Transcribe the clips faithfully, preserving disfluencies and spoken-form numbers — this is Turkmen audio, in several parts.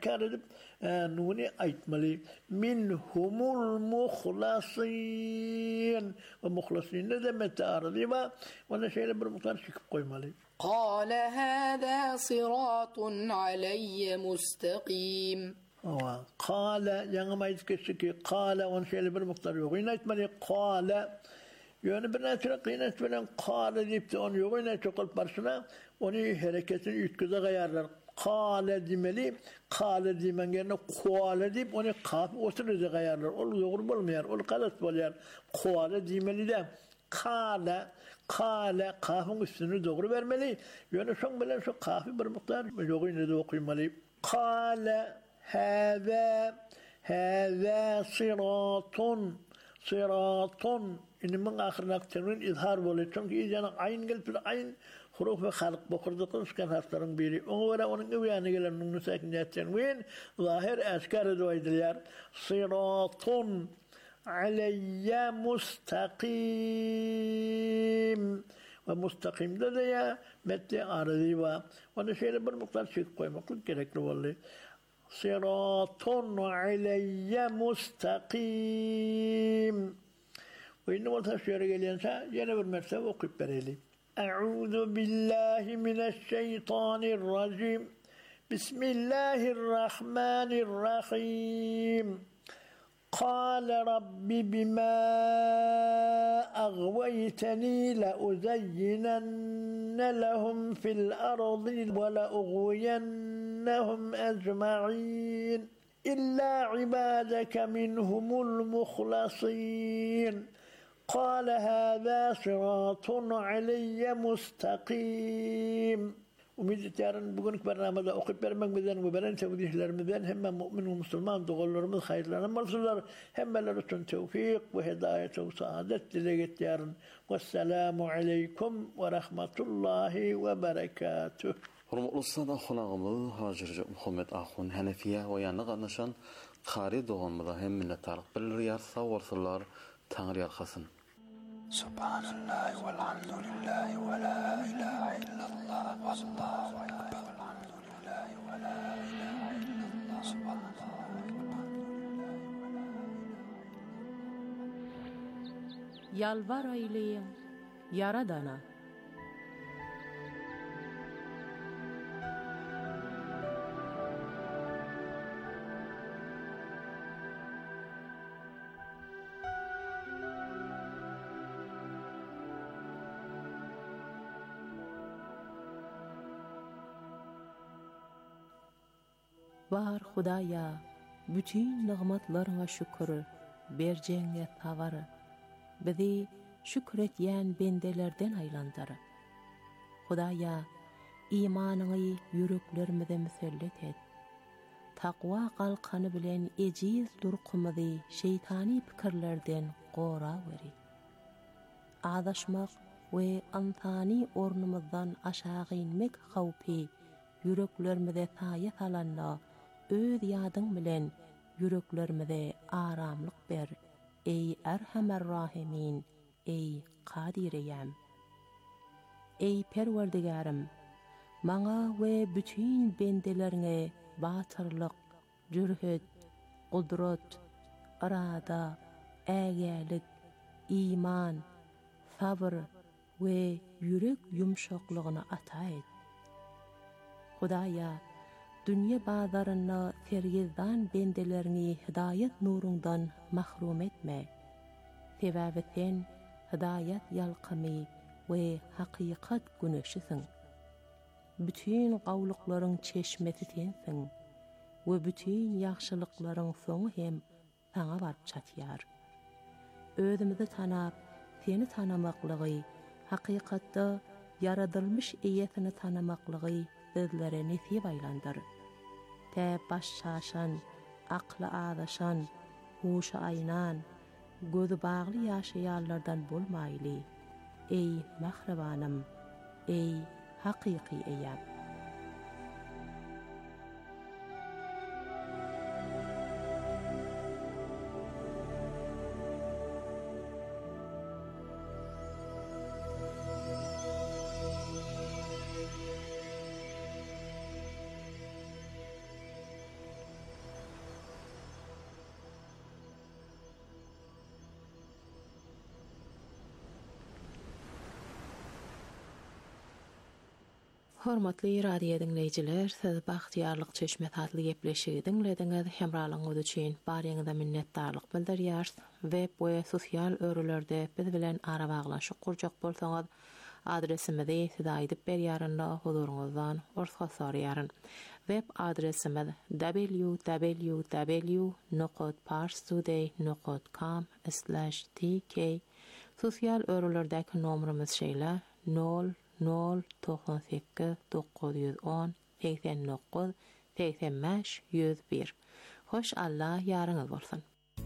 edip nuni aytmalı. Minhumul muhlasin. Ve muhlasin ne demek arızı var? Ona şöyle bir miktar çıkıp koymalı. قال هذا صراط علي مستقيم. Ava kâle yanıma itkisi ki kâle on şeyle bir miktar yok. Yine etmeli kâle. Yani bir nesre kıynet veren kâle deyip de onu yok. Yine çok alıp başına onu hareketini ütküze kayarlar. Kâle demeli. Kâle demen yerine kâle deyip onu kâfi oturuza kayarlar. Olu doğru olmayar. Olu kalas oluyor. Kâle demeli de kâle kâle kâfın üstünü doğru vermeli. Yani son bilen şu kâfi bir miktar yok. Yine de okuymalı. Kâle هذا هذا صراط صراط إن من آخر نكترين إظهار بولي çünkü إذا عين قلب العين حروف خلق بقردقن سكن هفترن بيري ولا ونن ويانا قلن من ساكنات تنوين ظاهر أشكار دويدليار صراط علي مستقيم ومستقيم ده يا متى أرضي و وانا شيء بالمقدار شيء قوي كل كده والله صراط علي مستقيم وإنما تشير الإنسان جنب المرتبة وقف بريلي أعوذ بالله من الشيطان الرجيم بسم الله الرحمن الرحيم قال رب بما أغويتني لأزينن لهم في الأرض ولأغوينهم أجمعين إلا عبادك منهم المخلصين قال هذا صراط علي مستقيم Umid yarın bugünkü barnamada okuyup vermek bizden ve veren tevdihlerimizden hem mümin ve Müslüman doğullarımız hayırlarına marsular hemmeler için tevfik ve hidayet ve saadet dilek yarın. Vesselamu aleykum ve rahmetullahi ve berekatuh. Hurmatlı sada xonağımız Hacırcı Muhammed Axun Hanefiye ve yanı qatnaşan qari doğanmada hem minnettarlık bildirýär sağ bolsunlar Taňry ýarkasyn. Subhanallah walhamdulillah wa la ilaha illallah wallahu akbar walhamdulillah wa la ilaha illallah subhanallah Yalvar eyleyin Yaradana. Var Hudaya, bütün nimetlerine şükür, berjeňe tawar. Bizi şükretýän bendelerden aýlandyr. Hudaya, imanyny yüreklerimize müsellet et. Takwa kalkany bilen ejiz durqumyzy şeytani pikirlerden gora beri. Adaşmak we antani ornumyzdan aşağı inmek hawpy yüreklerimize taýa salanna. Öz ýadyň bilen yüreklerimize aramlyk ber. Ey Erhamer Rahimin, ey Kadireyem. Ey Perwerdigarim, maňa we bütün bendelerine batyrlyk, jürhet, gudrat, arada, ägelik, iman, sabr we yürek yumşaklygyny ata et. Hudaya, dünya bazaryna fergizdan bendelerini hidayet nurundan mahrum etme. Sebäbi sen hidayet yalqamy we hakikat güneşisin. Bütün gawlyklaryň çeşmesi sensiň we bütün ýagşylyklaryň soňy hem saňa baryp çatýar. Özümizi tanap, seni tanamaklygy, hakykatda yaradylmış eýetini tanamaklygy bizlere nesip aýlandyr. Tä baş şaşan, akly adaşan, huşa aynan, gözü bagly ýaşaýarlardan bolmaýly. Ey mahrabanım, ey hakyky eýem. Hormatly radio dinleyijiler, siz bagtiyarlyk çeşme tatly gepleşigi dinlediňiz. Hemralyňyz üçin barýaňyza minnetdarlyk bildirýär. Web we sosial örelerde biz bilen ara baglaşyk kurjak bolsaňyz, adresimizi size aýdyp berýärinde huzuruňyzdan orta soraýaryn. Web adresimiz w w w nokta parstoday nokta com slash t k. Sosial örelerdäki nomrumyz şeýle nol nol doksan sekiz dokuz yüz on seksen dokuz seksen beş yüz bir. Hoş Allah ýaryňyz bolsun.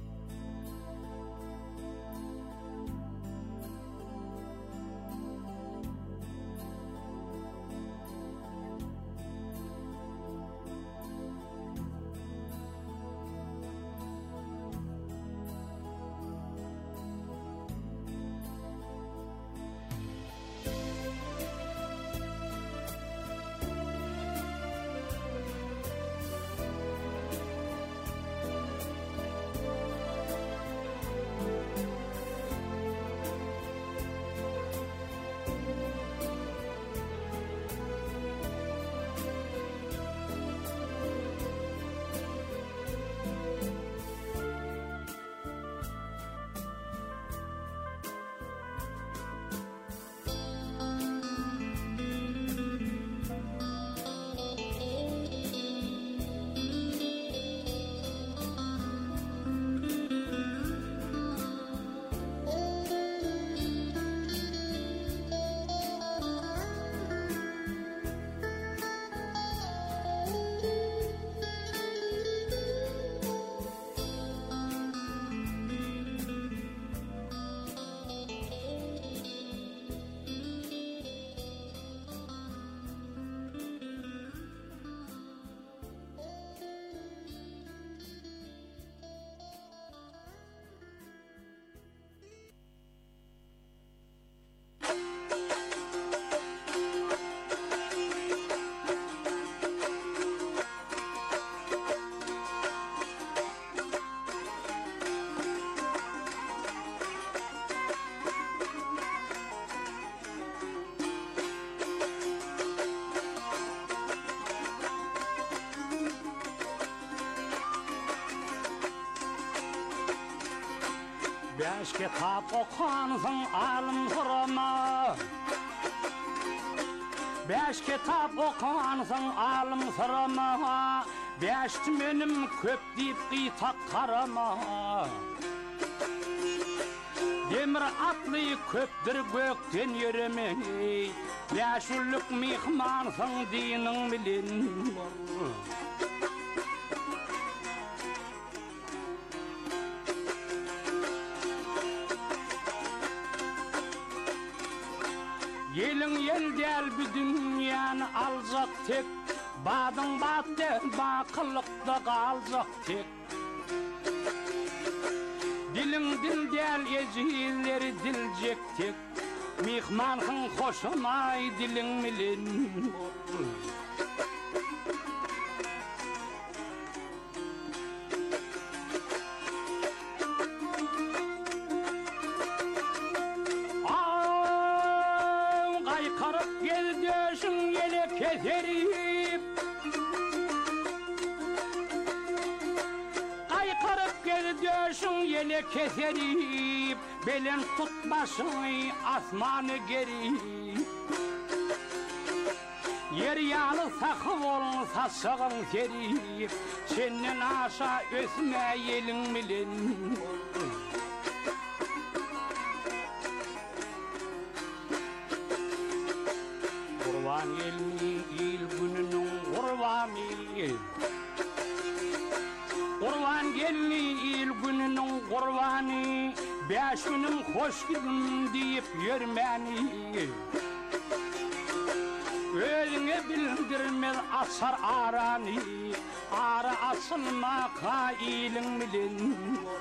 Beş kitap okuansın alım sırama. Beş kitap okuansın alım sırama. Beş menim köp deyip kıytak karama. Demir atlı köptür gökten yürümey. Beş ulluk mihmansın dinin bilin. Yelin yel del bir dünyanı alacak tek. Badın battı bakılıkta kalacak tek. Dilin dil del ecilleri dilecek tek. Mihmanın hoşunay dilin milin. Keserip Kaykarıp gel döşün yele keserip Belen tut başını asmanı gerip Yer yalı sakı olun saçağın serip Senden aşağı ösme yelin bilin Kurban elmi il gününün kurbanı Kurban gelni il gününün kurbanı Beş günüm hoş gidin deyip yürmeni Özüne bildirmez asar aranı Ara asılma kailin bilin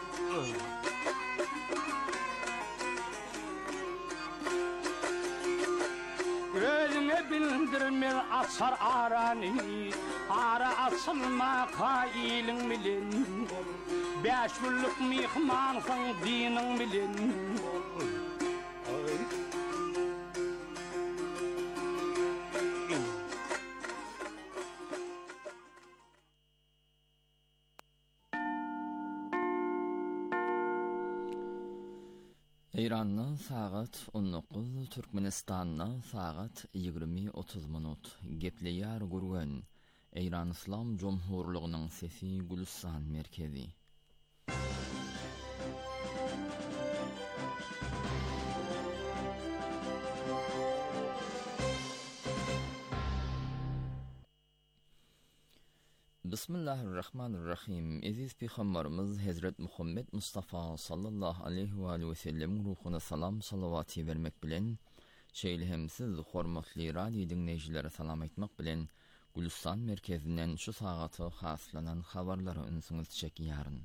Özüne bildirmez asar aranı Ara asılma kailin bilin Beş yıllık mihmansın dinin bilin İran'ın saat on dokuz, Türkmenistan'ın saat yigirme otuz minut. Gepleyar gurgen. İran İslam Cumhurluğu'nun sesi Gülistan merkezi. Bismillahirrahmanirrahim. Aziz Peygamberimiz Hazret Muhammed Mustafa sallallahu aleyhi ve aleyhi ve sellem ruhuna salam salavati vermek bilen, şeýlehemsiz hormatly radio dinleýjilere salam etmek bilen, Gülistan merkezinden şu sagatı haslanan habarlara ünsüňiz çekýäryn.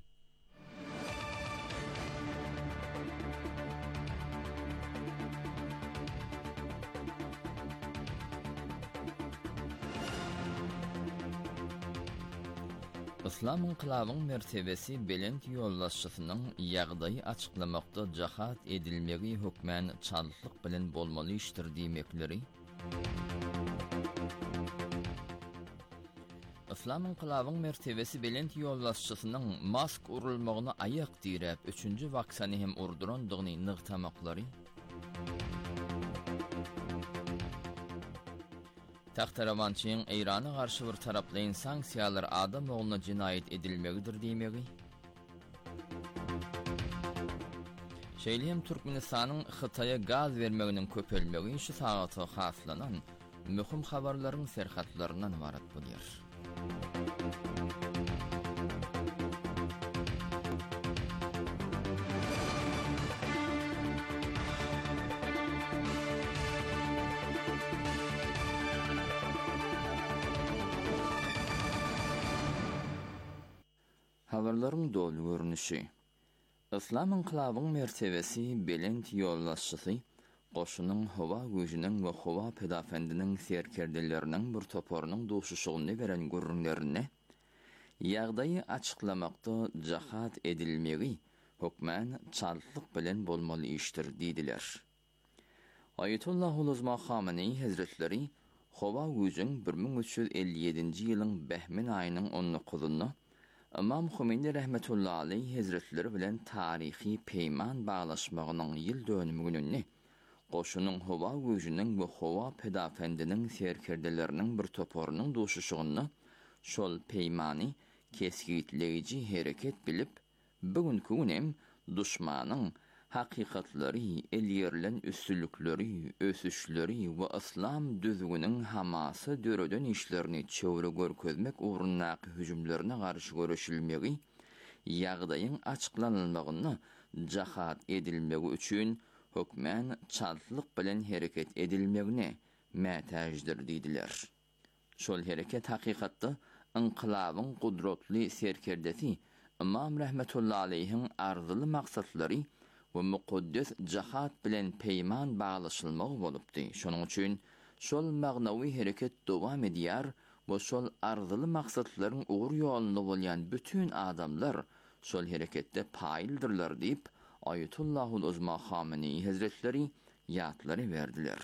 İslam inqilabynyň mertebesi belent ýollaşçysynyň ýagdaýy açyklamakda jahat edilmegi hökmen çallyk bilen bolmaly işdir diýmekleri. İslam inqilabynyň mertebesi belent ýollaşçysynyň mask urulmagyna aýak diýip üçünji waksany hem urdurandygyny nygtamaklary. Taxtaramançyň Irana garşy bir taraply sanksiýalar adam oğluna jinayet edilmegidir diýmegi. Şeýlem Türkmenistanyň Hytaýa gaz bermeginiň köpelmegi şu sagaty haslanan möhüm habarlaryň serhatlaryndan ibarat bolýar. Habarlaryň dolu görnüşi. İslam inqilabynyň mertebesi belent ýollaşçysy, goşunyň howa güýjüniň we howa pedafendiniň serkerdeleriniň bir toporunyň duşuşygyny beren görünlerini ýagdaýy açyklamakda jahat edilmegi hökmen çallyk bilen bolmaly işdir diýdiler. Ayetullah Uluzma Khamenei Hazretleri howa güýjüň bir ming üç ýüz elli ýedinji ýylyň Behmin aýynyň on dokuzyny İmam Khomeini rahmetullahi aleyhi Hazretleri bilen tarihi peýman baglaşmagynyň ýyl dönümi gününi goşunyň howa güýjüniň we howa pedafendiniň serkerdeleriniň bir toporunyň duşuşygyny şol peýmany keskitleýiji hereket bilip bugünkü günem duşmanyň hakykatlary, elýerlen üstünlükleri, ösüşleri we islam düzgünüň hamasy döreden işlerini çöwre görkezmek ugrundaky hüjümlerine garşy görüşilmegi, ýagdaýyň açyklanylmagyny jahat edilmegi üçin hökmen çallyk bilen hereket edilmegine mätäjdir diýdiler. Şol hereket hakykatda inqilabyň gudratly serkerdesi İmam rahmetullahi aleyhiň arzuly maksatlary we mukaddes jahat bilen peýman baglaşylmagy bolupdy. Şonuň üçin şol magnawy hereket dowam edýär we şol arzuly maksatlaryň ugur ýolunda bolýan bütün adamlar şol hereketde paýldyrlar diýip Ayatullahul Uzma Khamenei Hazretleri ýatlary berdiler.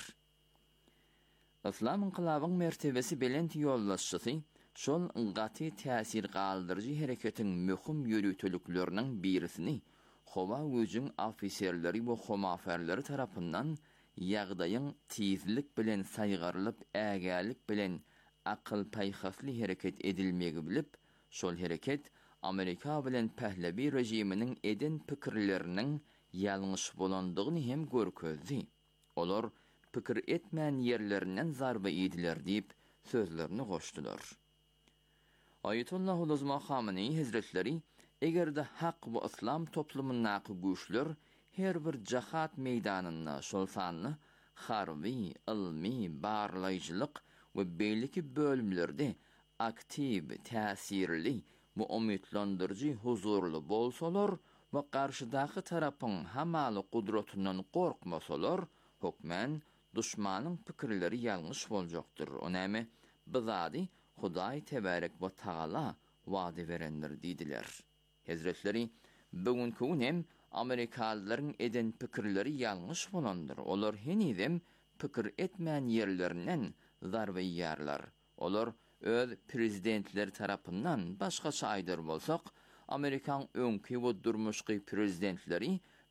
İslam inqilabynyň mertebesi belent ýollaşçysy şol gaty täsir galdyrjy hereketiň möhüm ýürütülükleriniň birisini howa güýjüň ofisiýerleri we homaferleri tarapyndan ýagdaýyň tizlik bilen saýgarylyp ägälik bilen akıl paýhasly hereket edilmegi bilip, şol hereket Amerika bilen Pahlavi rejiminiň eden pikirleriniň ýalňyş bolandygyny hem görkezdi. Olar pikir etmän ýerlerinden zarba ýediler diýip sözlerini goşdular. Ayetullah Uluzma Khamenei Hazretleri egerde hak we islam toplumyndaky güýçler her bir jahat meýdanyna şol sanly harby, ilmi, barlaýjylyk we beýleki bölümlerde aktiv, täsirli we umytlandyrjy huzurly bolsalar we garşydaky tarapyň hamaly gudratyndan gorkmasalar, hökmen duşmanyň pikirleri ýalňyş boljakdyr. Onäme bizadi Hudaý tebarek we taala wady berendir diýdiler. Hazretleri bugünkü günem Amerikalılaryň eden pikirleri ýalňyş bolandyr. Olar henidem pikir etmän ýerlerinden zarba ýýarlar. Olar öz prezidentleri tarapyndan başgaça aýdyr bolsak, Amerikan öňki we durmuşky prezidentleri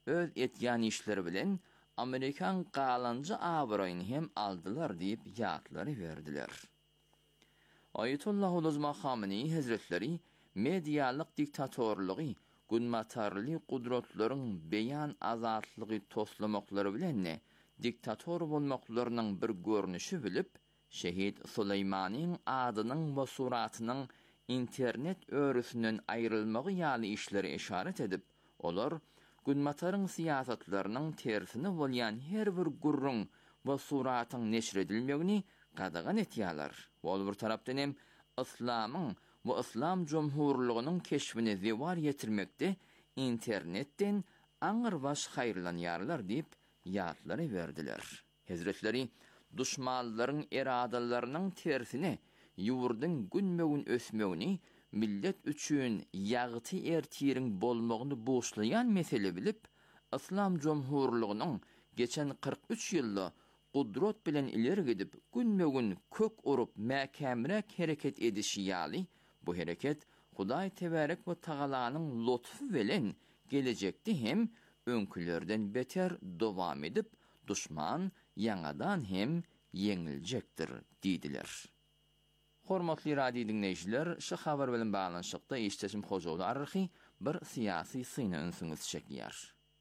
öz etýän işleri bilen Amerikan galancı abraýyny hem aldylar diýip ýatlary berdiler. Ayetullah Uluzma Hamini Hazretleri medialyk diktatorlugy, günmatarly gudratlaryň beýan azatlygy toslamaklary bilen diktator bolmaklarynyň bir görnüşi bilip, Şehit Süleymanyň adynyň we suratynyň internet örüsünden aýrylmagy ýaly işleri işaret edip, olar günmataryň siýasatlarynyň tersine bolýan her bir gurrun we suratyň neşr edilmegini gadagan etýärler. Bol bir tarapdan hem İslamyň we İslam jumhurlygynyň keşfine zewar ýetirmekde internetden aňyr baş haýrlanýarlar diýip ýatlary berdiler. Hazretleri düşmanlaryň eradalarynyň tersine ýurdun günmegin ösmegini millet üçin ýagty ertiriň bolmagyny boşlayan mesele bilip, İslam jumhurlygynyň geçen kırk üç ýylda gudrat bilen ileri gidip günmegin kök urup mäkämrek hereket edişi ýaly, bu hereket Hudaý tebarek we tagalanyň lutfy bilen gelecekde hem öňkülerden beter dowam edip, düşman ýangadan hem ýeňiljekdir diýdiler. Hormatly radio dinleýijiler, şu habar bilen baglanyşykda işçesim Hojawy arxy bir syýasy syny öňsüňiz çekýär.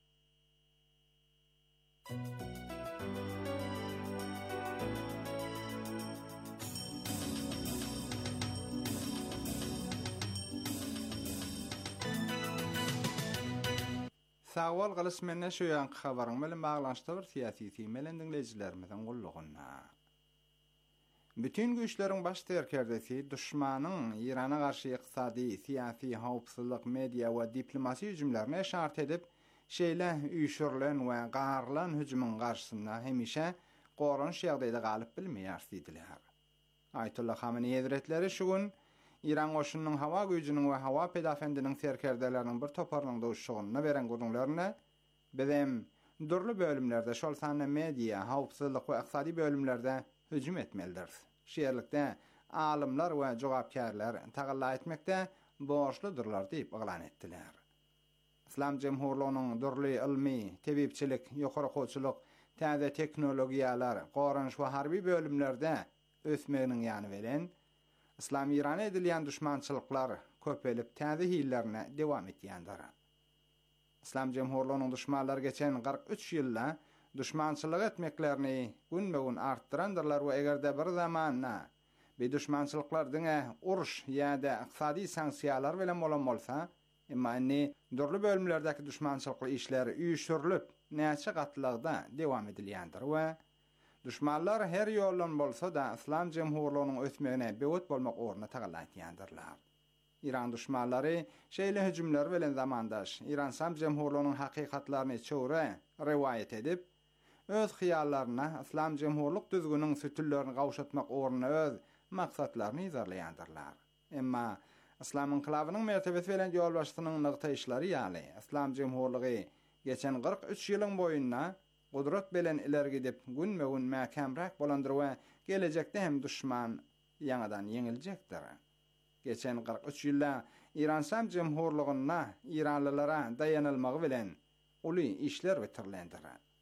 Sağwal galysmenne şu ýanky habaryň bilen baglanşykda bir syýasy syny dinleýijilerimizden gullugyna. Bütün güýçleriň baş terkerdesi düşmanyň Irana garşy ykdysady, syýasy, howpsuzlyk, media we diplomasi hüjümlerine şart edip, şeýle üýşürilen we garlan hüjümüň garşysynda hemişe gorunç ýagdaýda galyp bilmeýär diýdiler. Ayetullah Hamini Hazretleri şu gün İran goşunynyň hawa güýjiniň we hawa pedafendiniň serkerdeleriniň bir toparlanyňda uşugyna beren gurulmaryna bizim durly bölümlerde şol sanly media, howpsuzlyk we ykdysady bölümlerde hüjüm etmelidir. Şeýerlikde alymlar we jogapkärler tagalla etmekde borçludurlar diýip elan etdiler. İslam Jemhurlygynyň durly ilmi, tebipçilik, ýokary hoçuluk, täze teknologiýalar, gorunç we harby bölümlerde ösmeginiň ýany bilen İslam İran'a edilýän düşmançylyklar köpelip täze hillerine dewam etýändir. İslam Jemhurlygynyň düşmanlary geçen kırk üç ýylda düşmançylyk etmeklerini günmegin artdyrandyrlar we egerde bir zamanna bir düşmançylyklar diňe uruş ýa-da ykdysady sanksiýalar bilen bolan bolsa, emma indi durly bölümlerdäki düşmançylyk işleri üýşürilip, näçe gatlygda dewam edilýändir we düşmanlar her ýoldan bolsa da İslam Jemhurlygynyň ösmegine bewet bolmak orna tagalatýandylar. İran düşmanlary şeýle hüjümler bilen zamandaş İran İslam Jemhurlygynyň hakykatlaryny çöwre riwayet edip, öz hyýallaryna İslam Jemhurlyk düzgünüň sütüllerini gawşatmak orna öz maksatlaryny izarlaýandyrlar. Emma İslam inqilabynyň mertebesi bilen ýolbaşynyň nykta işleri ýaly İslam Jemhurlygy geçen kırk üç ýylyň boýundan gudrat bilen ileri gidip günmegin mäkämrek bolandyr we gelecekde hem düşman ýangadan ýeňiljekdir. Geçen kırk üç ýylda İran İslam Jemhurlygyna İranlylara dayanylmagy bilen uly işler bitirilýändir.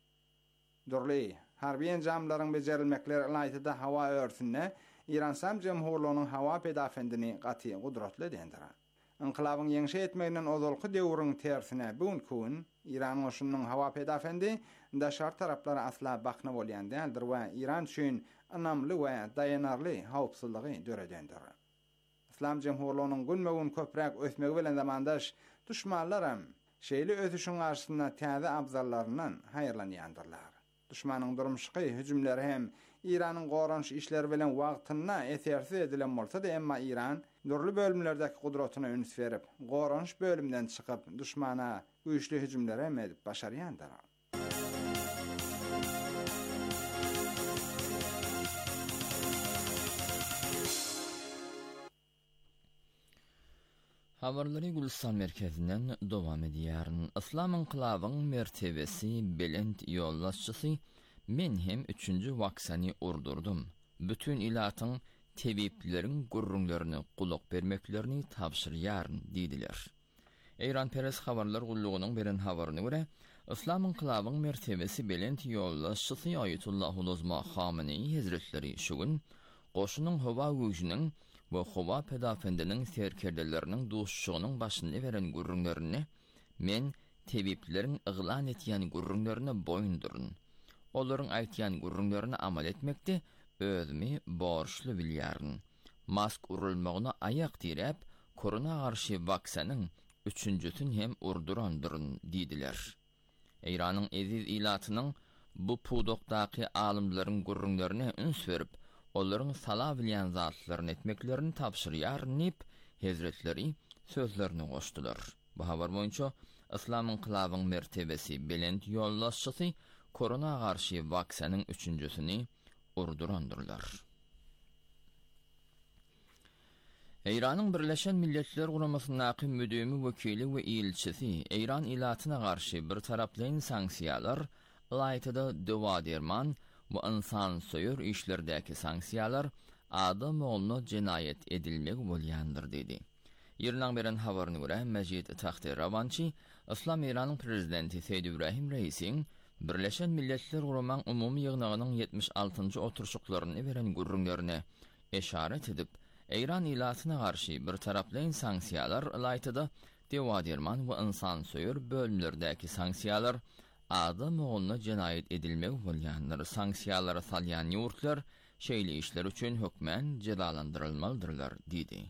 Durly harby enjamlaryň bejerilmekleri ýatyda hawa örsünde İran İslam Jemhurlygynyň hawa pedafendini gaty gudratly edendir. İnqilabyň ýeňşe etmeginden ozalky döwrüň tersine bugün İran goşunynyň hawa pedafendi da şart taraplara asla bakna bolýan däldir we İran üçin anamly we dayanarly howpsuzlygy döredendir. İslam Jemhurlygynyň günmegin köprek ösmegi bilen zamandaş düşmanlaram şeýle ösüşüň garşysynda täze abzallaryndan haýyrlanýandyrlar. Düşmanyň durmuşky hüjümleri hem İranyň gorunç işleri bilen wagtyna esersiz edilen bolsa da, emma İran durly bölümlerdäki gudratyna üns berip, gorunç bölümden çykyp düşmana güýçli hüjümlere edip başarýandyr. Habarlary Gülistan merkezinden dowam edýär. İslam inqilabynyň mertebesi belend ýollaşçysy men hem üçünji waksany urdurdum. Bütün ilatyň tebipleriň gurrunlaryny gulak bermeklerini tapşyrýaryn diýdiler. Eýran Peres habarlar gullugynyň beren habaryna görä, İslam inkılabının mertebesi belent yollaşçısı Ayetullah Uluzma Khamenei Hazretleri şugün qoşunun hava gücünün ve hava pedafendinin serkerdelerinin duşşuğunun başını veren gurrunlarını men tebiplerin ıglan etyen gurrunlarına boyundurun. Olorun aytyan gurrunlarına amal etmekte özmi borçlu bilyarın. Mask urulmağına ayak direp korona karşı vaksanın üçüncüsün hem urdurandırın didiler. İran'ın eziz ilatının bu pudoqdaki alimlerin gurrunlarına üns verip onların sala bilyen zatlarını etmeklerini tapşırıyar nip Hazretleri sözlerini koştular. Bu haber boyunca İslam inkılabının mertebesi belent yollaşçısı korona karşı vaksanın üçüncüsünü urdurandırlar. İran'ın Birleşen Milletler Kurumasındaki müdüğümü vekili ve ilçisi İran ilatına karşı bir taraflayan sanksiyalar, ilaytada deva derman ve insan soyur işlerdeki sanksiyalar adam oğluna cinayet edilmek bolyandır dedi. Yirlan beren havarını göre Mecid Tahti Ravanchi, İslam İran'ın prezidenti Seyyid İbrahim Reis'in Birleşen Milletler Kuruman umumi yığınağının yetmiş altıncı oturuşuklarını veren gurrunlarına eşaret edip, İran ilatına karşı bir taraflayan sanksiyalar ilaytada deva derman ve insan soyur bölümlerdeki sanksiyalar adam oğluna cinayet edilmek bolyanlar sanksiyalara salyan yurtlar şeyli işler üçün hükmen cezalandırılmalıdırlar dedi.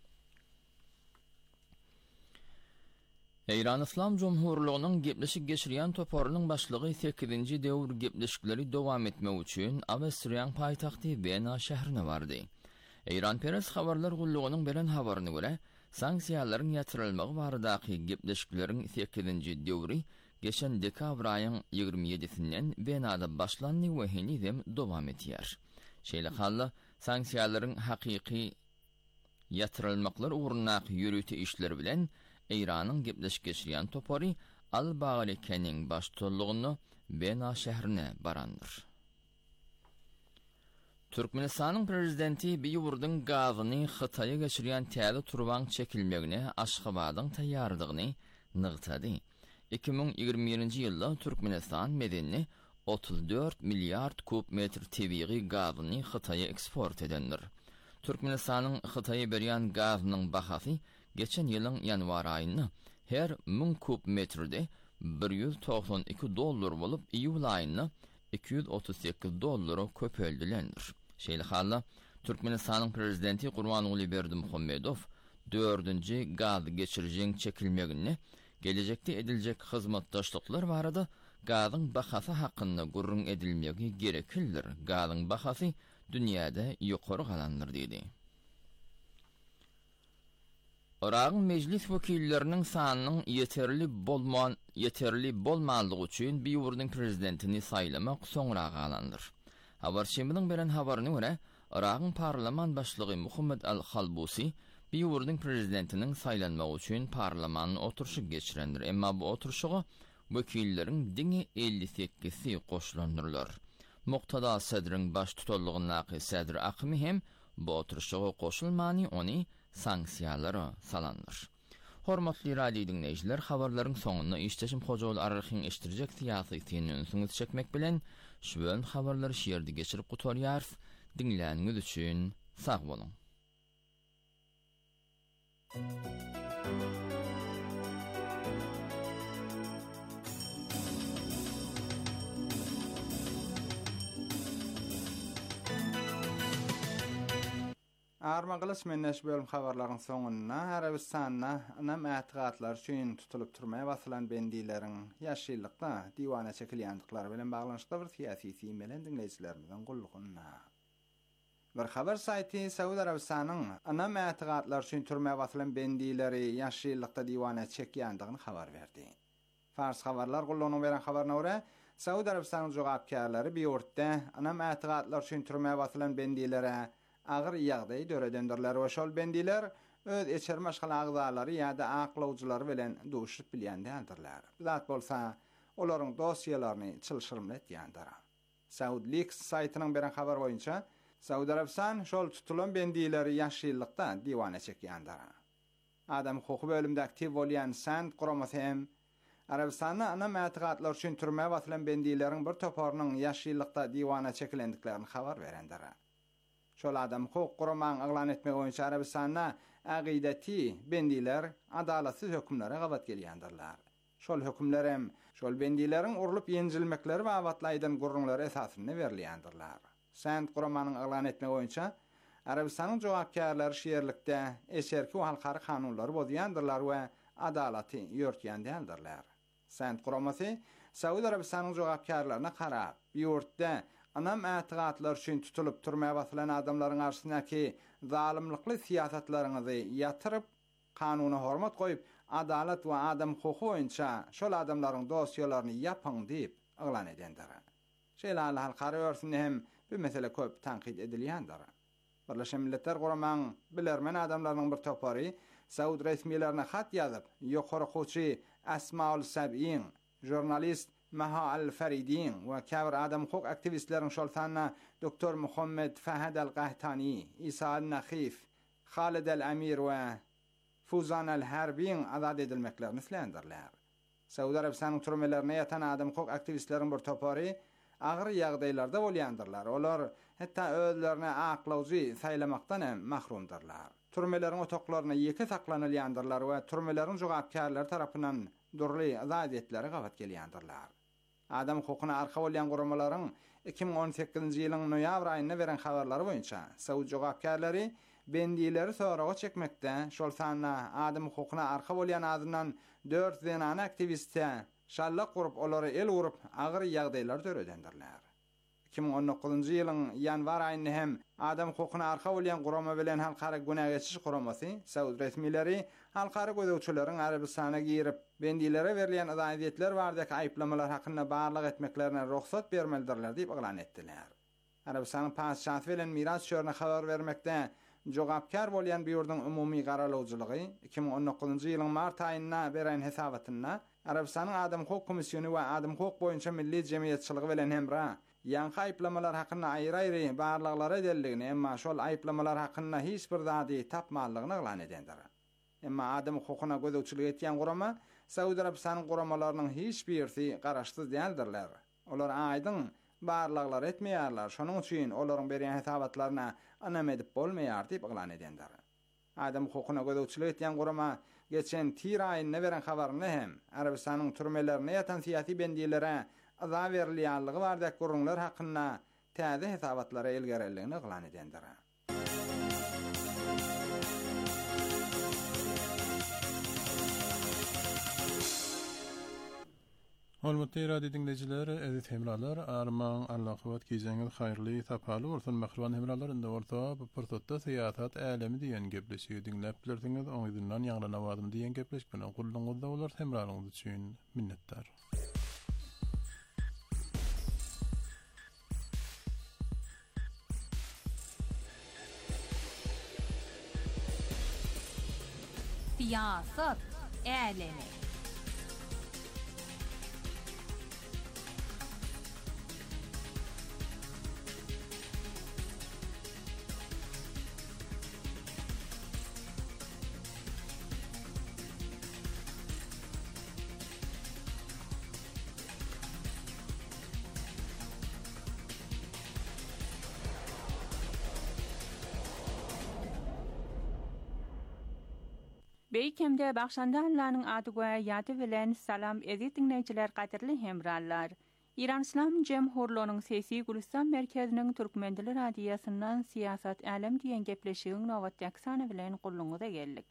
İran İslam Cumhurluğu'nun gepleşik geçiriyen toparının başlığı sekizinci devr gepleşikleri devam etmek üçün Avstriyan paytaxtı Viyana şehrine vardı. İran Peres Habarlar Gulluğu'nun beren habarını göre sanksiyaların yatırılmağı varadaki gepleşiklerin sekizinci devri geçen dekabr ayın yigirmi yedisinden Viyana'da başlandı ve henizem devam etiyor. Şeyle halla sanksiyaların hakiki yatırılmaklar uğrunaki yürütü işleri bilen İran'ın gepleşik geçiriyen topori Al-Bağliken'in baştolluğunu Viyana şehrine barandır. Türkmenistan'ın prezidenti bir yurdun gazını Xitay'a geçiriyen təli turban çekilmegine Aşgabat'ın tayyardığını nıgtadı. iki bin yirmininci yılda Türkmenistan medenini otuz dört milyar kub metr tabiiy gazını Xitay'a eksport edendir. Türkmenistan'ın Xitay'a beriyen gazının bahası geçen yılın yanvar ayını her bin kub metrede bir yüz doksan iki dolar bolup iyul ayını iki yüz otuz sekiz dolara köpeldilendir. Şeyli halla Türkmenistan'ın prezidenti Gurbanguly Berdimuhamedov dördüncü gaz geçiricinin çekilmegini gelecekte edilecek hizmetdaşlıklar varada gazın bahası hakkında gurrun edilmegi gerekildir. Gazın bahası dünyada yukarı kalandır dedi. Irak'ın meclis vekillerinin sanının yeterli bolman yeterli bolmanlığı üçün bir yurdun prezidentini saylamak sonra kalandır. Habar şeminin beren habarını göre Irak'ın parlaman başlığı Muhammed Al-Halbusi bir yurdun prezidentinin saylanmağı üçün parlamanın oturuşu geçirendir. Emma bu oturuşuğa vekillerin dini elli sekizi koşulandırılır. Muqtada Sadr'ın baş tutulluğundaki Sadr Akmi hem bu oturuşuğa koşulmani onu sanksiyalara salanır. Hormatly radio dinleyiciler, habarların sonuna işteşim Hocaoğlu Ararxin eştirecek siyasi tenini ünsünüz çekmek bilen şu bölüm habarları şiirdi geçirip kutoryar dinleyeniniz üçün sağ olun. Armaqlys menneş bölüm habarlaryň soňuna Arabistanna anam atiqatlar üçin tutulup turmaya basylan bendilerin ýaşylykda diwana çekilýändiklary bilen baglanşykda bir siyasi melen dinleýijilerimizden gullugyna. Bir habar saýty Saudi Arabistanyň anam atiqatlar üçin turmaya basylan bendileri ýaşylykda diwana çekýändigini habar berdi. Fars habarlar gullugynyň beren habaryna görä Saudi Arabistanyň jogapkärleri bir ýurtda anam atiqatlar üçin turmaya basylan bendilere ağır ýagdaý döredendirler we şol bendiler öz eçermeşgal agzalary ýa-da aklawjylary bilen duşup bilýändirler. Zat bolsa olaryň dosiýalaryny çylşyrmlet ýandyr. Saudi Leaks saýtynyň beren habar boýunça Saudi Arabistan şol tutulan bendileri ýaşylykda diwana çekýändir. Adam hukuky bölümde aktiv bolýan Sand Gromoth hem Arabistan'da ana mätigatlar üçün türme wasylan bendilerin bir toparının yaşlılıkta divana çekilendiklerini habar verendir. Şol adam hukuk gurman aglan etmek boýunça Arabistan'da aqideti bendiler adalatsız hökümlere gabat gelýändirler. Şol hökümler hem şol bendilerin urulup yenjilmekleri we awatlaýdan gurrunlary esasyny berilýändirler. Sent gurmanyň aglan etmek boýunça Arabistan'ın jogapkärleri şeýerlikde eşerki we halkary kanunlary bozýandylar we adalaty ýörtýändirler. Sent guramasy Saudi Arabistan'ın jogapkärlerine karap ýurtda anam ätigatlar üçin tutulup turmaya basylan adamlaryň arşyndaky zalimlikli siýasatlaryňyzy ýatyryp, kanuny hormat goýup, adalet we adam hukuky boýunça şol adamlaryň dosiýalaryny ýapyň diýip aglan edendir. Şeýle halkary örsünde hem bu mesele köp tanqid edilýändir. Birleşen Milletler Guramaň bilermen adamlarynyň bir topary Saudi resmiýetlerine hat ýazyp, ýokary hoçy Asmaul Sab'in, jurnalist Maha Al-Faridin we käbir adam hukuk aktivistleriň şol sanna doktor Muhammed Fahad Al-Qahtani, Isa Al-Nakhif, Khalid Al-Amir we Fuzan Al-Harbin azad edilmeklerini islendirler. Saudi Arabistan'ın türmelerine yatan adam hukuk aktivistleriň bir topary agyr ýagdaýlarda bolýandyrlar. Olar hatta özlerine aklawzy saýlamakdan hem mahrumdyrlar. Türmelerin otoklaryna ýeke saklanylýandyrlar we türmelerin jogapkärleri tarapyndan durly azadetleri gabat gelýändirler. Adam hukukyna arka bolýan guramaryň iki ming on sekizinji ýylyň noýabr aýyna beren habarlary boýunça Saudi jogapkärleri bendileri soraga çekmekde, şol sanna adam hukukyna arka bolýan adından dört zenany aktivistä şallak gurup olary el urup agyr ýagdaýlar töredendirler. iki ming on dokuzunji ýylyň ýanwar aýyny hem adam hukukyna arka bolýan gurama bilen halkara günah geçiş guramasy Saudi resmiýetleri halkara gözegçileriň Arabistana girip bendilere berilýän azadetler bardak aýplamalar hakynda barlyk etmeklerine ruhsat bermelidirler diýip aglan etdiler. Arabistanyň paşaşy bilen miras şöhrüne habar vermekde jogapkär bolýan bir ýurdun umumy garalawçylygy iki ming on dokuzunji ýylyň mart aýyna beren hesabatynda Arabistanyň Adam hukuk komissiýony we Adam hukuk boýunça milli jemgyýetçiligi bilen hemra ýangy aýplamalar hakynda aýry-aýry barlyklara edildigini, emma şol aýplamalar hakynda hiç bir zady tapmalygyny aglan edendir. Emma adam hukukyna gözegçilik etýän gurama Saudi Arabistanyň guramalarynyň hiç birisi garaşsyz däldirler. Olar aýdyn barlyklar etmeýärler. Şonuň üçin olaryň berýän hesabatlaryna anam edip bolmaýar diýip aglan edendir. Adam hukukyna gözegçilik etýän gurama geçen tir aýyna beren habaryny hem Arabistanyň türmelerine ýatan siýasy bendilere azab berilýänligi bardak gurrunlar hakynda täze hesabatlara elgereligini aglan edendir. Hormatly radio dinleyijiler, edit hemralar, arman Allah kuvvet giýjeňiz haýrly, tapaly bolsun. Mahruwan hemralar inde orta bu pursatda siýasat älemi diýen gepleşigi dinläp bilersiňiz, oňyzyndan ýaňlana wadym diýen gepleşik bilen gulluňyzda bolar. Hemralaryňyz üçin minnetdar. Siýasat älemi. Beýkemde Bagşandanlaryň ady goýa ýady bilen salam edit dinleýijiler gaderli hemrallar. İran İslam Jemhurluğunun Sesi Gülistan Merkezinin Türkmendiler Radiyasından Siyasat Alem diyen gepleşiğin novat yaksana bilen kulluğu da geldik.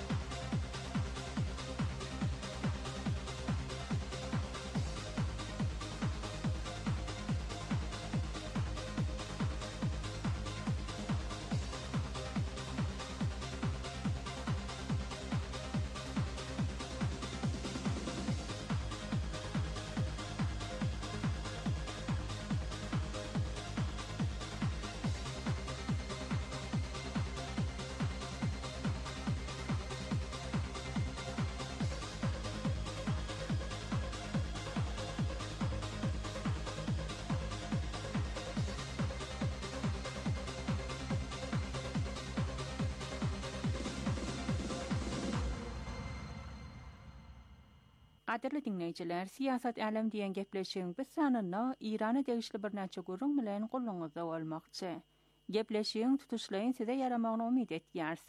Qadirli dinleyiciler, siyasat alem diyen gepleşiğin biz sanına İran'a degişli bir neçe gurrun bilen qulluğunuzda olmaqçı. Gepleşiğin tutuşlayın size yaramağını umid etiyarız.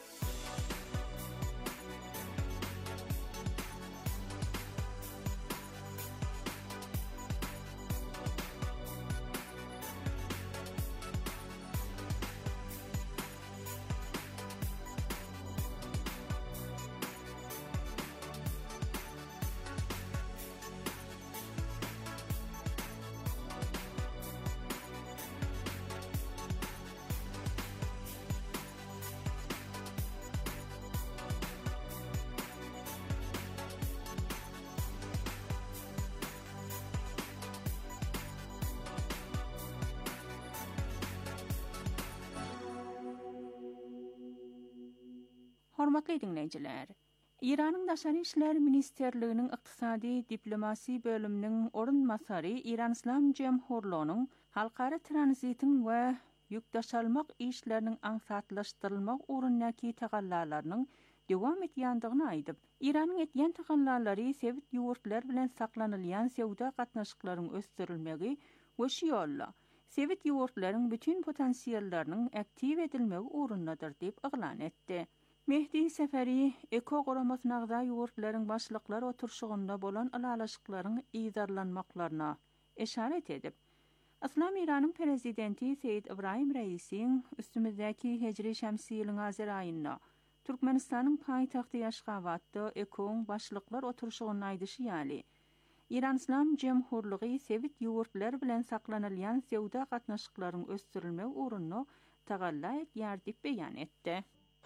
Hormatly dinleyiciler, İran'ın Daşary işler Ministerliğinin iqtisadi diplomasi bölümünün orunmasary İran İslam Cemhurluğunyň halkara transitin we ýükdaşalmak işlerinin aňsatlaşdyrylmak urunnaky tagallalarynyň dewam etýändigini aýdyp, İranyň etýän tagallary sewit ýurtlar bilen saklanylýan sewda gatnaşyklaryň ösdürilmegi we şu ýolla sewit ýurtlaryň bütün potensiallarynyň aktiv edilmegi urunnadyr diýip eglan etdi. Mehdi Seferi, Eko Goramasyn agza ýurtlaryň başlyklary oturşugynda bolan alalaşyklaryň iýdarlanmaklaryna eşaret edip, Islam İran'ın prezidenti Seyyid İbrahim Reisiň üstümizdäki hejri şemsi ýylyň azyr aýynda Türkmenistanyň paýtagty Ýaşgabatda Ekoň başlyklar oturşugyny aýdyşy ýaly. İran İslam Cemhurlugy sewit ýurtlar bilen saklanylýan sewda gatnaşyklaryň ösdürilmegi uruny tagalla etýär diýip beýan etdi.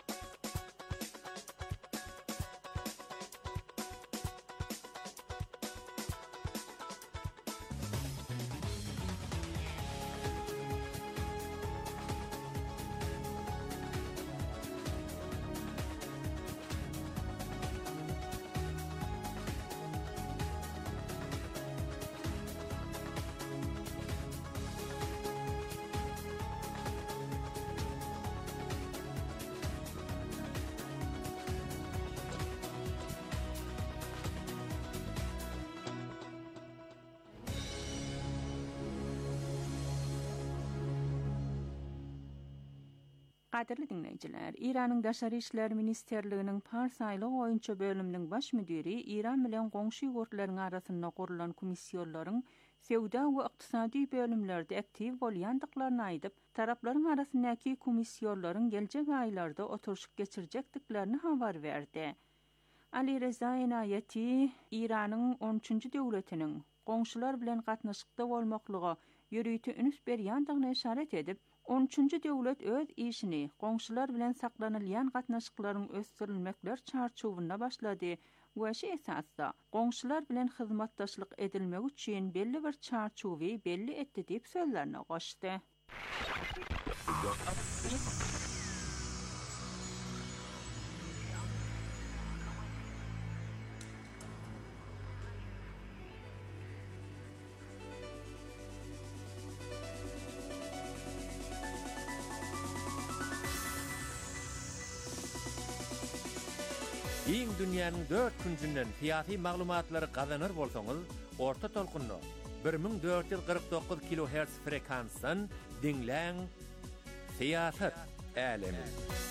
Qadirli dinleyiciler, İran'ın Daşary işler Ministerliğinin Parsaýlyk oýunça bölüminiň baş müdiri İran bilen goňşy ýurtlaryň arasynda gurulan komissiýonlaryň sewda we ykdysady bölümlerde aktiv bolýandyklaryny aýdyp, taraplaryň arasyndaky komissiýonlaryň geljek aýlarda oturşyk geçirjekdiklerini habar berdi. Ali Reza Enayeti İran'ın on üçünji döwletiniň goňşular bilen gatnaşykda bolmaklygy ýürüýti üns berýändigine eşaret edip, on üçünji döwlet öz işini goňşular bilen saklanylýan gatnaşyklaryň ösdürilmekler çarçowunda başlady we şu esasda goňşular bilen hyzmatdaşlyk edilmegi üçin belli bir çarçowy belli etdi diýip sözlerine goşdy. Iň dünýäniň dört küncünden fiýaty maglumatlary gazanır bolsaňyz, orta tolkunny bir ming dört ýüz gyrk dokuz kilohertz frekansdan dinläň. Fiýasat alemi.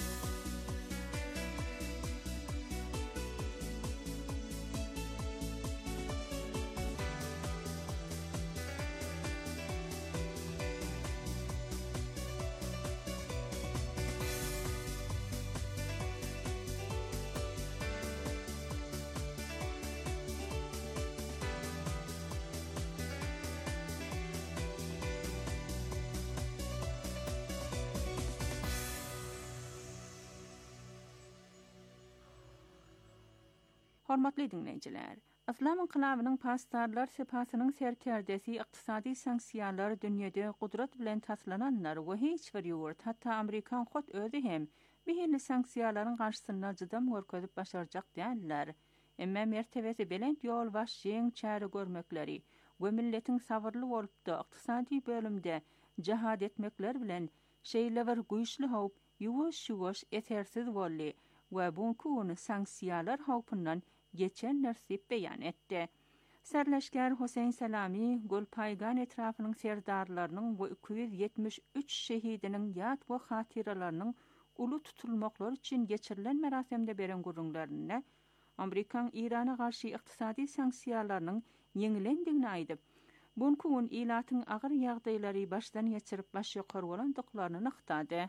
Hormatly dinleyijiler, Islam inqilabynyň pastarlar sepasynyň serkerdesi ykdysady sanksiýalar dünýede gudrat bilen taslananlar we hiç bir ýurt, hatda Amerikan hot özi hem bihili sanksiýalaryň garşysyna jydam görkezip başarjak diýerler. Emma mertebesi belent ýol baş jeň çäre görmekleri we milletiň sabyrly bolup-da ykdysady bölümde jihad etmekler bilen şeýle bir güýçli howp ýuwaş-ýuwaş etersiz boldy we bunkun sanksiyalar hawpyndan geçen närsip beýan etdi. Serleşger Hüseyin Salami Gölpaygan etrafynyň serdarlarynyň bu iki yüz ýetmiş üç şehidiniň ýat we hatyralarynyň ulu tutulmaklary üçin geçirilen merasimde beren gurrunlaryna Amerikan Irana garşy ykdysady sanksiýalarynyň ýeňilendigini aýdyp, bunkun ilatyň agyr ýagdaýlary başdan geçirip baş ýokary bolandyklaryny nyktady.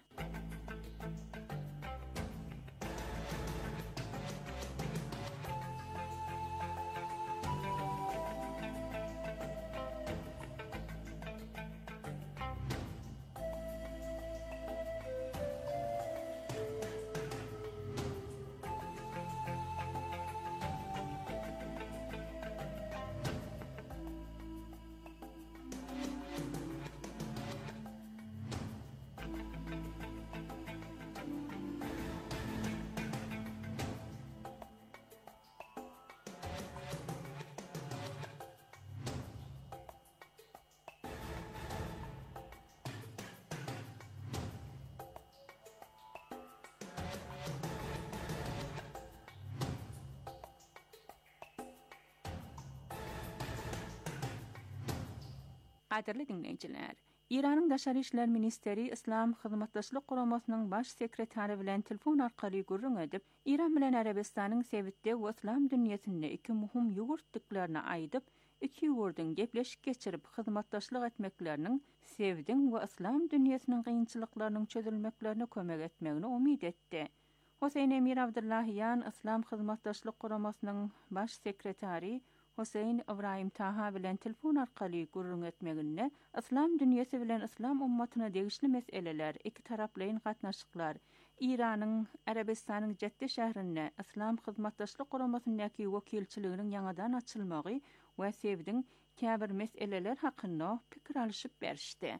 Qadirli dinleyijiler, İranyň Daşary işler ministeri İslam hyzmatdaşlyk guramasynyň baş sekretary bilen telefon arkaly gurrun edip, İran bilen Arabistanyň Sewitde we İslam dünýäsinde iki muhim ýugurtdyklaryny aýdyp, iki ýugurdyň gepleşik geçirip hyzmatdaşlyk etmekleriniň Sewitdiň we İslam dünýäsiniň gynçylyklarynyň çözülmeklerine kömek etmegini umyt etdi. Hüseyin Emir Abdullahiyan İslam hyzmatdaşlyk guramasynyň baş sekretary Hüseyin İbrahim Taha bilen telefon arkaly gurrun etmeginde İslam dünýäsi bilen İslam ummatyna degişli meseleler, iki taraplyň gatnaşyklar, İranyň Arabistanyň Jedde şäherinde İslam hyzmatdaşlyk guramasyndaky wekilçiliginiň ýangadan açylmagy we Sewitdiň käbir meseleler hakynda pikir alyşyp berişdi.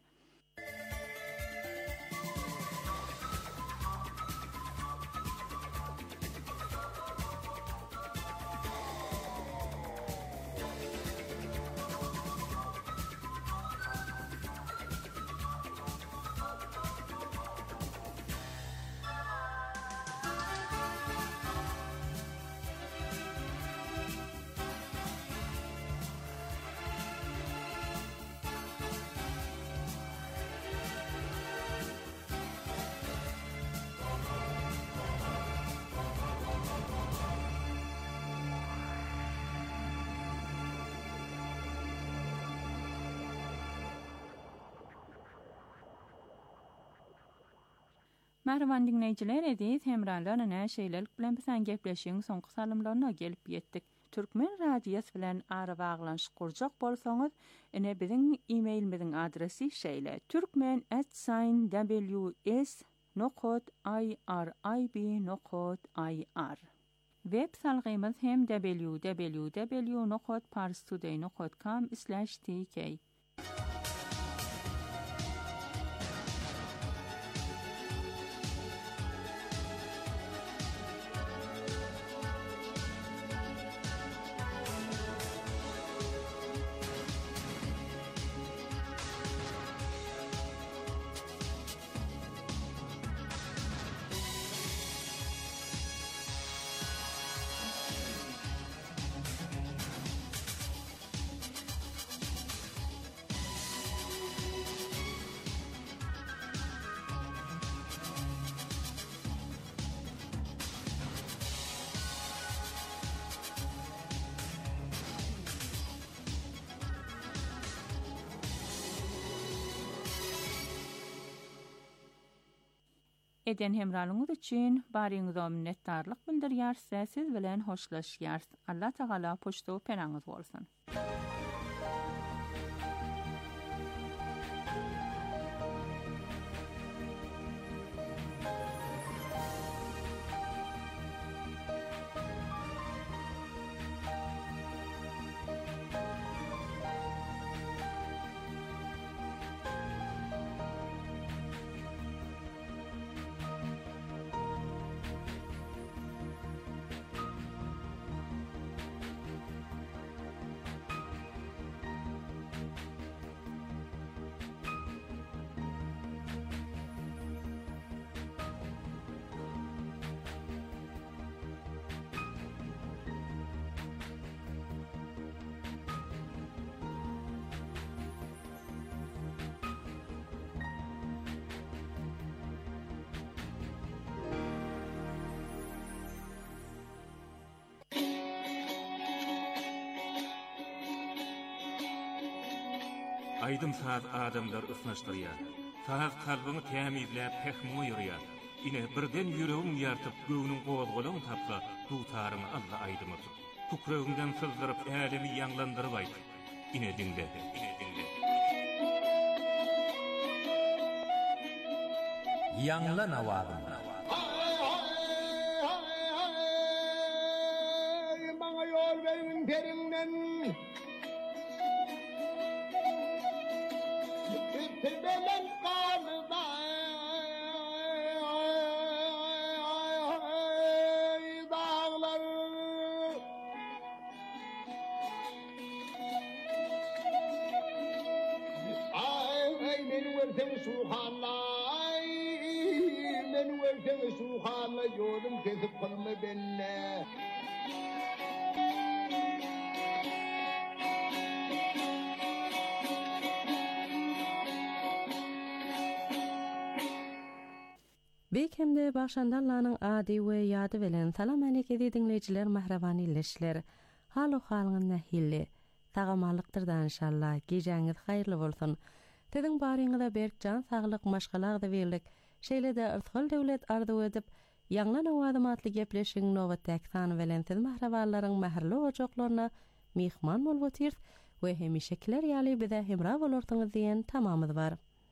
Merhaban dinleyijiler, edis hemralarına näşeýlelik bilen bilen gepleşiň soňky salymlaryna gelip ýetdik. Türkmen radiýasy bilen ara baglanşyk kurjak bolsaňyz, ene biziň e-mailimiziň adresi şeýle: türkmen at w s nokta i r i b nokta i r. Web salgymyz hem w w w nokta parstoday nokta com slash t k. Eden hemralyňyz üçin baryňyza minnetdarlyk bildirýär, siz bilen hoşlaşýar. Allah Taala poşto penaňyz bolsun. Aydım saz adamlar ısnaşdırýar. Saz kalbyny tämizläp pehmi ýürýär. Ine birden ýüregim ýartyp göwnüň gowazgalagyny tapsa, dutaryny Allah aýdymy tut. Tukragymdan sızdyryp älimi ýanglandyryp aýt. Ine dinle, ine dinle. Ýanglan awazyn. Maňa ýol berin perinden. Tebelen qalda. Dağlar. Ay men wertem suhanlay. Men wertem suhanlay ýolum kesip kılma benne. Bekemde başandallanyň ady we ýady bilen salam aleyke dinleýijiler, mahraban illeşler. Halu halyň nähilli. Tagamalykdyrdan inşallah. Gejeňiz haýyrly bolsun. Teziň baryňyza berkjan saglyk maşgalagda berlik. Şeýle-de ırtgal döwlet arzu edip, ýanglan awadymatly gepleşiň nowatdaky sany bilen siz mahrabanlaryň mähirli ojaklaryna mihman bolýar we hemişekiler ýaly bize hemra bolarsyňyz diýen tamamyz bar.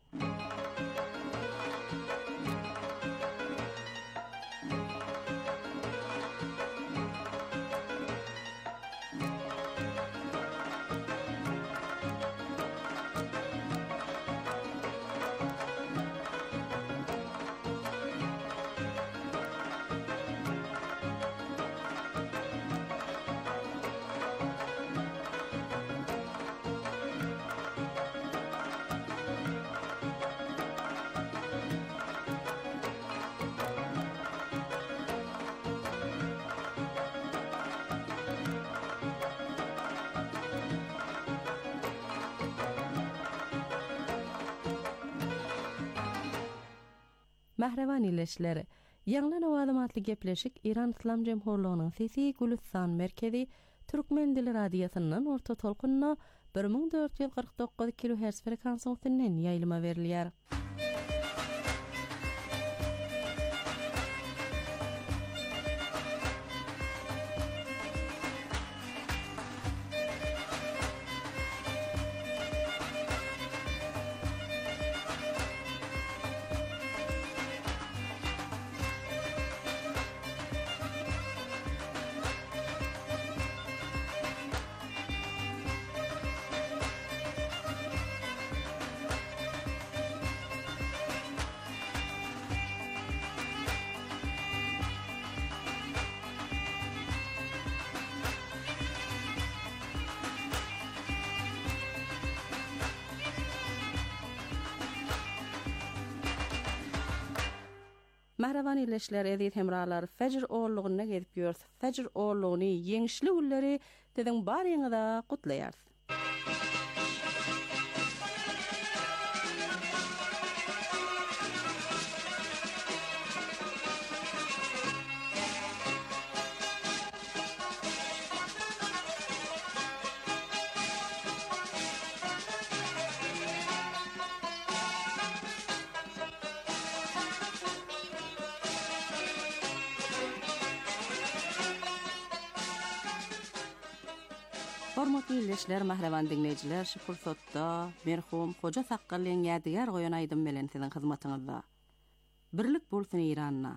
Mahraban illeşler. Ýanglan awadymatly gepleşik İran İslam Jemhurlygynyň sesi Gülistan merkezi Türkmen dili radiýasyndan orta tolkunna bir ming dört ýüz gyrk dokuz kilohertz frekansiýasynyň ýaýlyma berilýär. Mahraban illeşler edit hemralar Fajr oğulluğuna gedip ýörüs. Fajr oğulluğunu ýeňişli günleri dediň baryňyza gutlaýar. Hormatly illeşler, mahraban dinleýijiler, şu fursatda merhum Hoja Sakkallyň ýadygar goýan aýdym bilen siziň hyzmatyňyzda. Birlik bolsun Iranyna.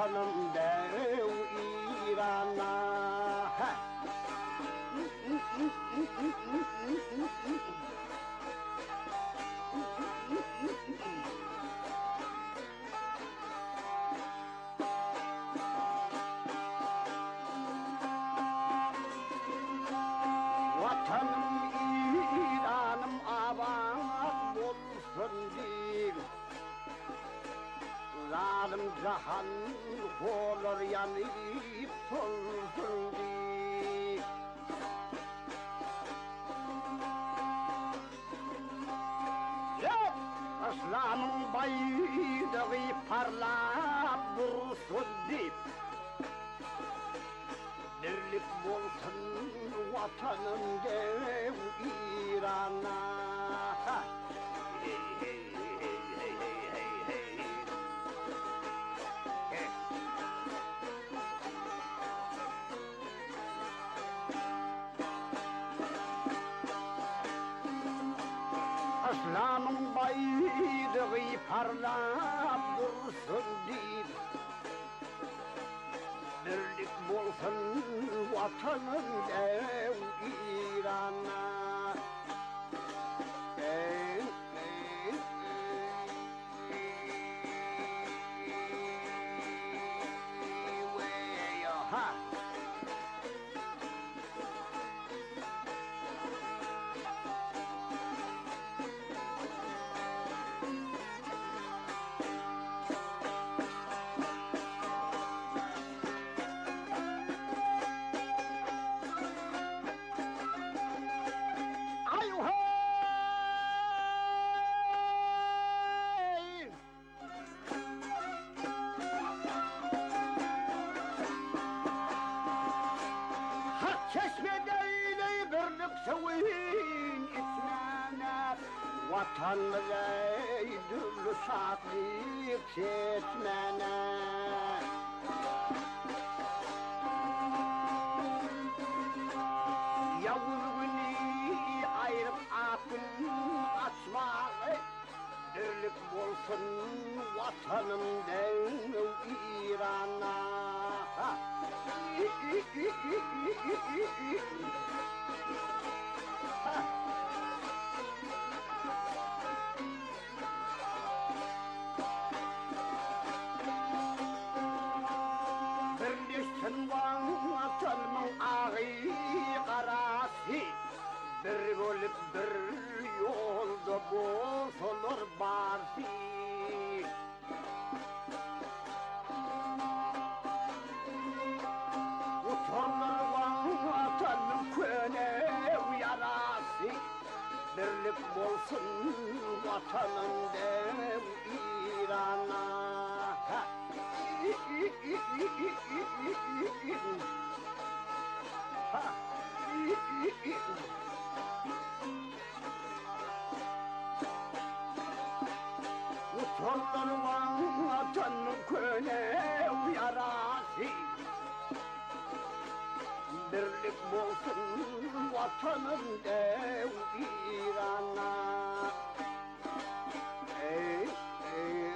vatanım dev İran'a. Vatanım İran'ım abat olsun deyim. Zalim cahan olur yanıp solsun deyim. Yok, İslam'ın bayrağı parlap dursun deyip. Birlik bolsun vatanım dev İran'a. Hey, hey, hey, hey, hey, hey, hey. Hey. İslam'ın bayrağı parlap dursun deyip. Birlik bolsun vatanım dev İran'a. Ey, ey, ey, vey, ha. Sevin etmene vatanımıza dürlü şadlık setmene. Yavuz günü ayırıp akın açmağı dürlük bolsun vatanım dev İran'a. Birleşsin vatanımın ağı karası, bir bölüp bir yolda bozulur barsi. Utanır vatanım köne yarası, birlik bolsun vatanım dev İran'a. Utanır vatanım köne yarası, birlik bolsun vatanım dev İran'a. Ey, ey,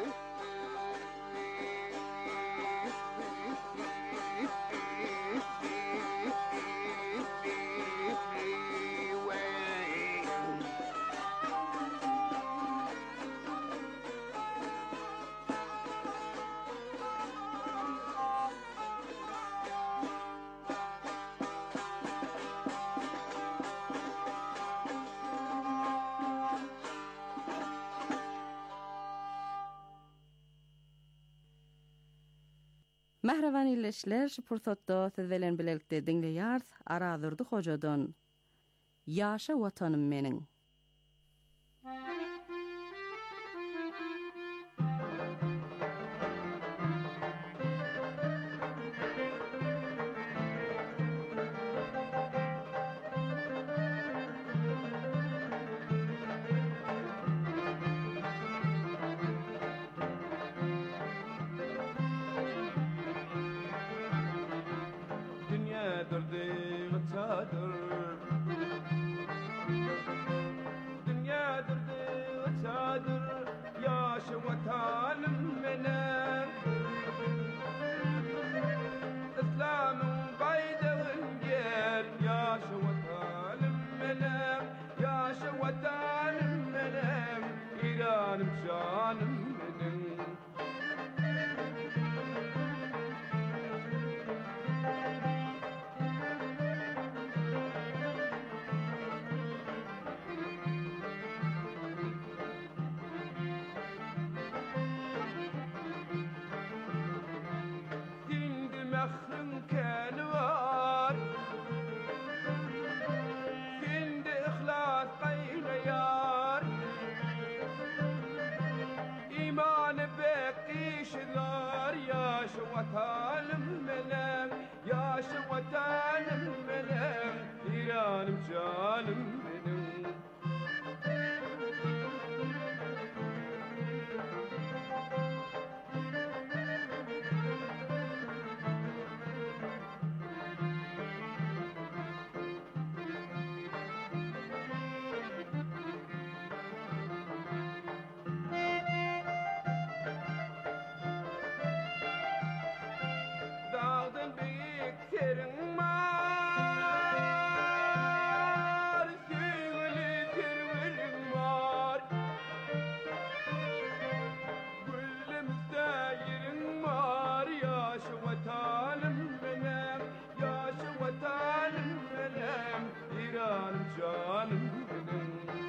Mehrevan illeşler şu pursatda siz bilen bilelikde dinleýärs Arazyrdy hojadan. Ýaşa watanym meniň. terin var, süngülü terverin var. Gülümüzde yerin var, yaşı vatanım benim, yaşı vatanım benim, İran'ım canım benim.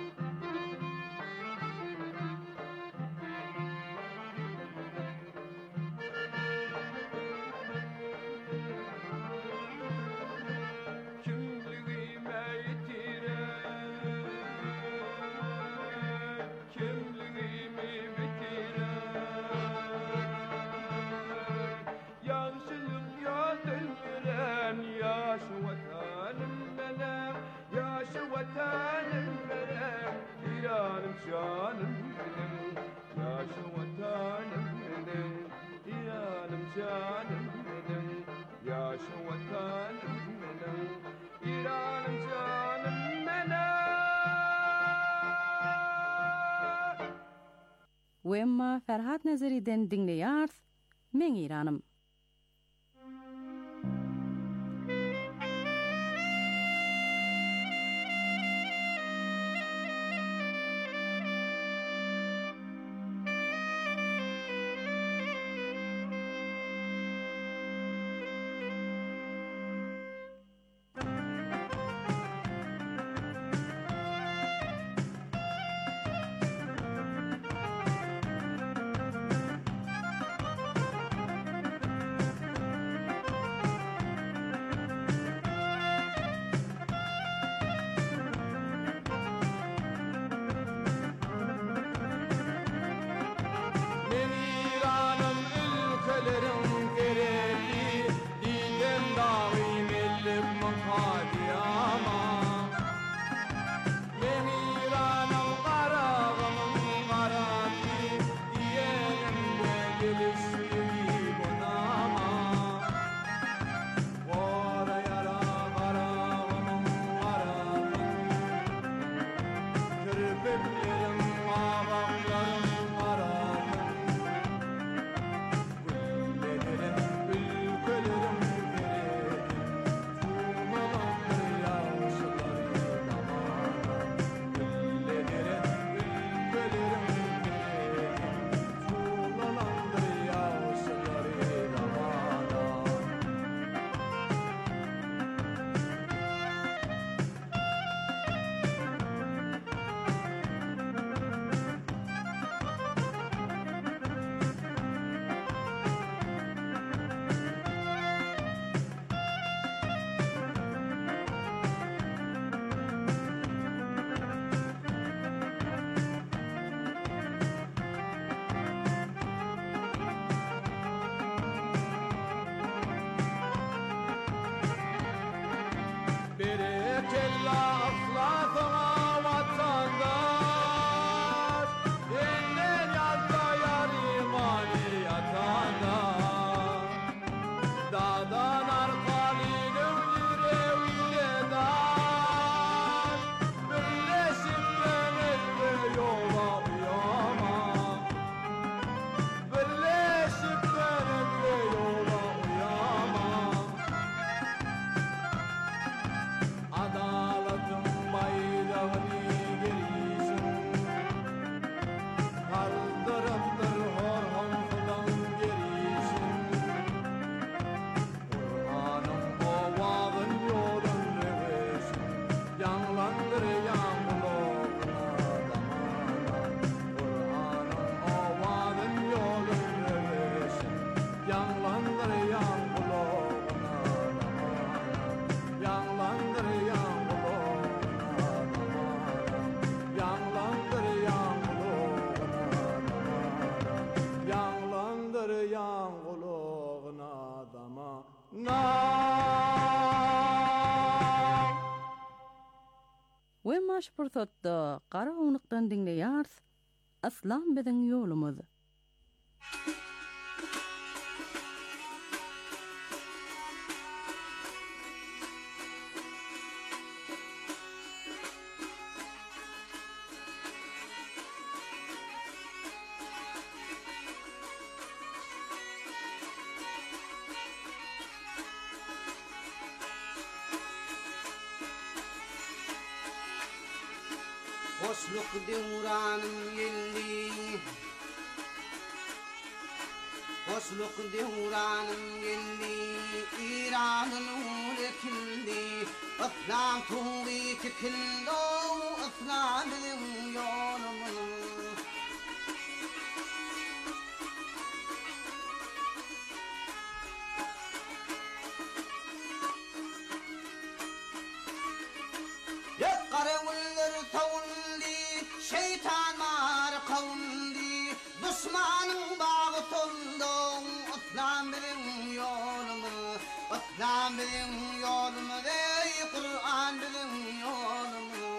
Wemma Ferhat Nazari'den dinleýärs. Men İranım. Wemma şpurtotda gara oňlukdan dinleýärs. Aslan biziň ýolumyz. Hoşluk devranım yelli Hoşluk devranım yelli İran'ın uğrekildi Atlan tuğri tikildi Atlanın yolumun Yak karavullar tavulli Şeytan var kavulli Düşmanın bağı toldu Atlan benim yolumu Atlan benim yolumu Ey Kur'an benim yolumu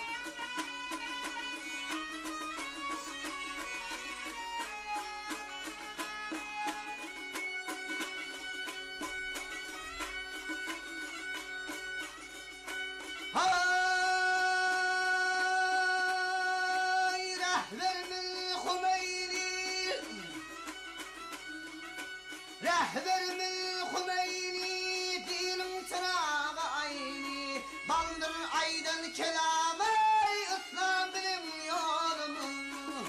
Rehber min Hümeyni dinin çırağı ayni Bandır aydan kelamı İslam benim yolumun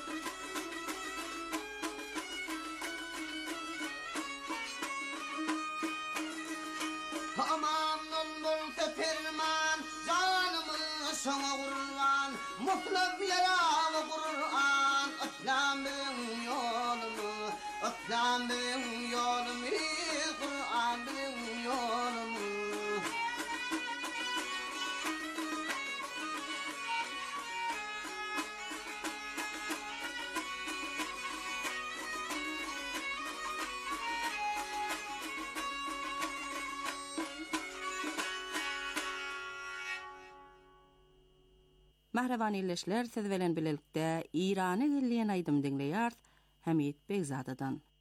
Amanın bol tefirman Canımın sana kurban Mutlak yaralı Kur'an İslam benim yolumun Atlan benim yolum, Kur'an benim yolum. Mahravan illeşler siz bilen bilelikde İran'ı gilliyen aydım dinleýär Hamid Begzadadan.